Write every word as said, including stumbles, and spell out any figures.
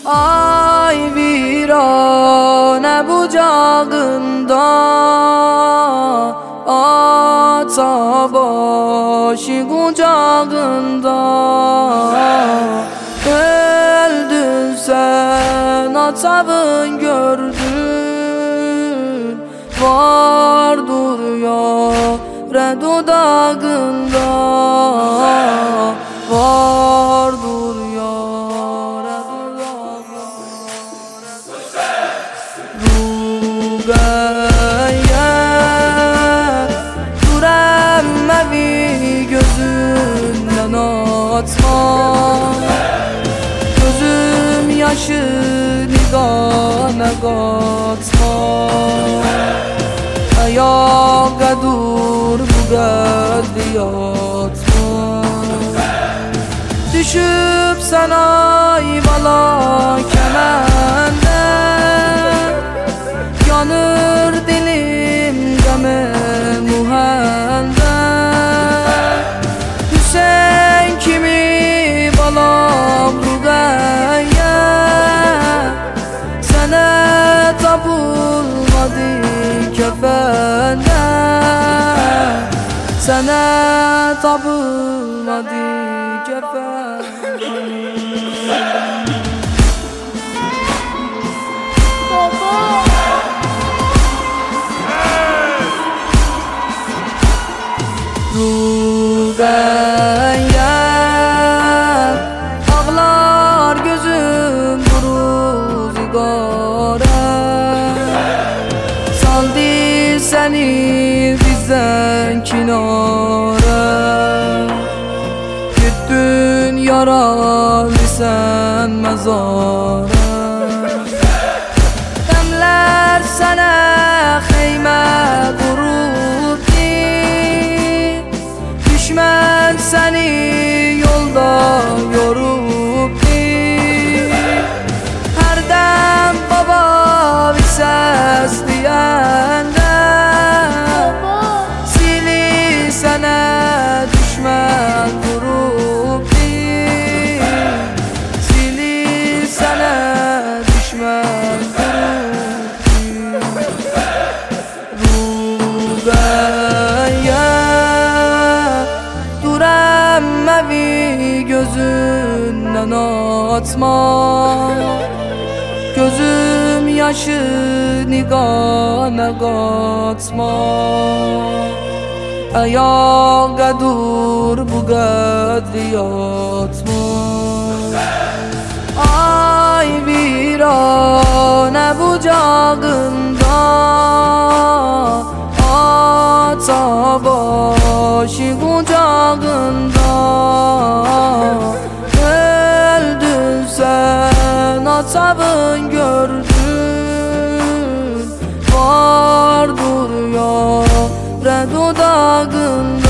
Ay virane bucağında ata başı kucağında. Öldün sen atabın gördün, var duruyor re dudağında, var duruyor re dudağında. Rugaya dur emmevi gözünden atma, gözüm yaşı nigahına katma. Ayağa dur bu kadri yatma, düşüp sen ayvala kemende, yanır dilim geme muhende. Hüseyin kimi balam Rugaya, sana tapılmadı kefende, sana tapılmadı kefende. Rugaya ağlar gözüm duru zigara, saldı seni bizden kinara. Gittin yaralı sen mezara, demler sana xeyme kuruldu, düşman seni yolda yoruldu. Her dem baba bir ses diyende, sili sana düşman kuruldu, sili sana düşman kuruldu. Rugaya dur emmevi gözünden atma, gözüm yaşı nigahına katma. Ayağa dur bu kadri yatma. Ay virane bucağında ata başı kucağında. Öldün sen atabın gördün, var duruyor re dudağında.